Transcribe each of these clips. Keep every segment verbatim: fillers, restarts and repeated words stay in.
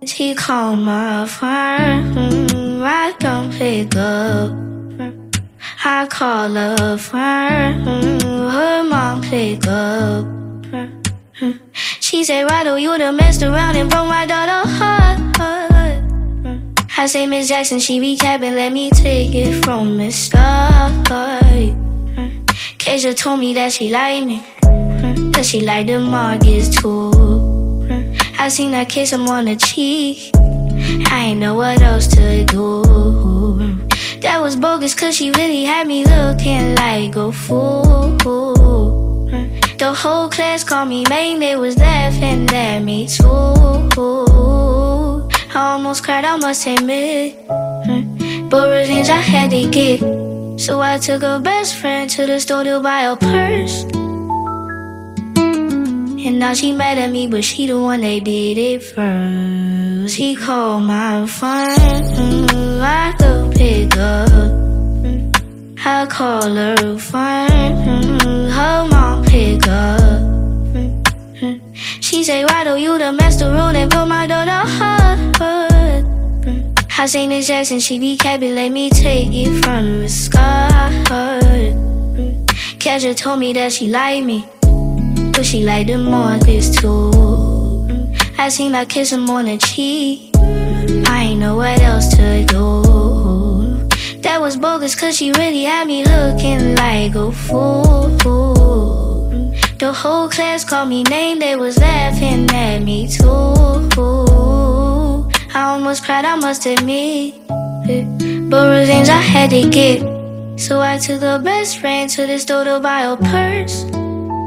He called my phone, I don't pick up. I call her friend, her mom pick up. She said, why do you done messed around and broke my daughter's heart? I say, Miss Jackson, she be capping, let me take it from the start. Keisha told me that she like me, that she like the Marcus too. I seen her kiss him on the cheek, I ain't know what else to do. That was bogus cause she really had me looking like a fool. The whole class called me main, they was laughing at me too. I almost cried, I must admit, but revenge I had to get. So I took her best friend to the store to buy a purse. And now she mad at me, but she the one that did it first. He called my phone, I could pick up. I call her friend, her mom pick up. She say, why do you done messed around and broke my daughter's heart? I say, Miss Jackson, she be capping, let me take it from the start. Kesha told me that she like me, but she like the Marcus too. I seen her kiss him on the cheek, I ain't know what else to do. That was bogus cause she really had me looking like a fool. The whole class called me name, they was laughing at me too. I almost cried, I must admit, but revenge I had to get. So I took her best friend to the store to buy a purse.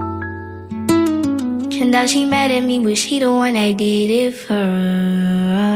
And now she mad at me, but she the one that did it first.